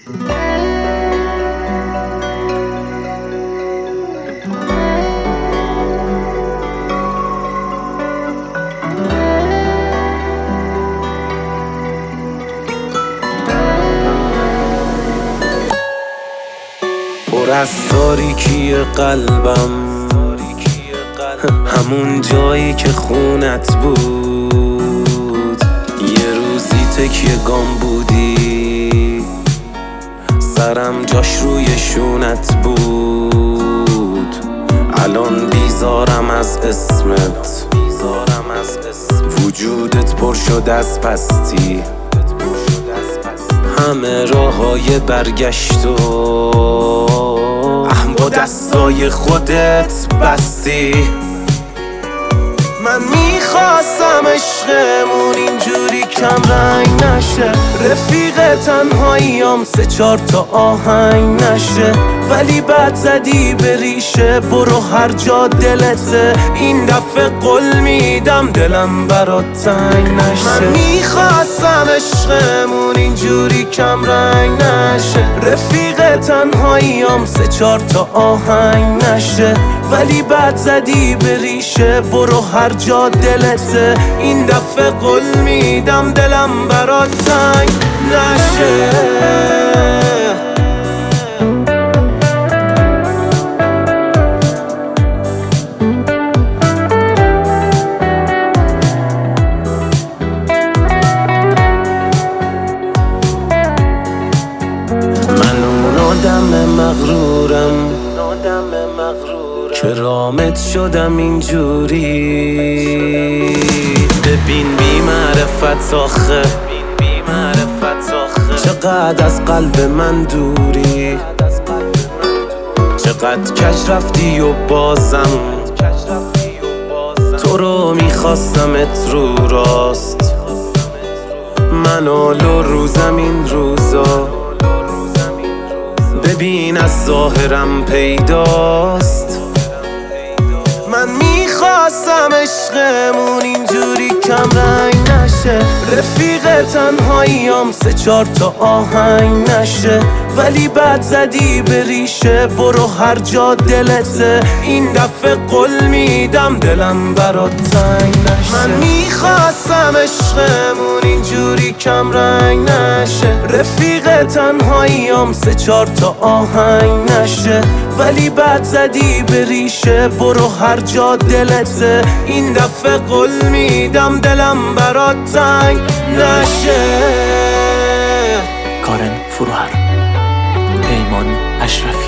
پر از تاریکی قلبم، همون جایی که خونت بود. یه روزی تکیه گام بودی، سرم جاش روی شونت بود. الان بیزارم از اسمت، وجودت پر شد از پستی. همه راههای برگشت و با دستای خودت بستی. من میخواستم عشقمون اینجوری کم رنگ نشه، رفیق تنهاییام 3-4 تا آهنگ نشه. ولی بعد زدی به ریشه، برو هر جا دلته. این دفعه قول میدم دلم برات تنگ نشه. من میخواستم عشقمون اینجوری کم رنگ نشه، رفیق تنهاییام 3-4 تا آهنگ نشه. ولی بعد زدی به ریشه، برو هر جا دلته. این دفعه قول میدم دلم برات تنگ نشه. من اون آدم مغرورم که رامت شدم اینجوری. ببین بی معرفت آخه، چقدر از قلب من دوری. چقدر کج رفتی و بازم تو رو میخواستمت رو راست. من حال و روزم این روزا، ببین از ظاهرم پیداست. من میخواستم عشقمون اینجوری کم رنگ نشه، رفیق تنهاییام 3-4 تا آهنگ نشه. ولی بعد زدی به ریشه، برو هر جا دلته. این دفعه قول میدم دلم برات تنگ نشه. من میخواستم عشقمون اینجوری کم رنگ نشه، رفیق تنهاییام 3-4 تا آهنگ نشه. ولی بعد زدی به ریشه، برو هر جا دلته. این دفعه قول میدم دلم برات تنگ نشه. کارن فروهر، پیمان اشرفی.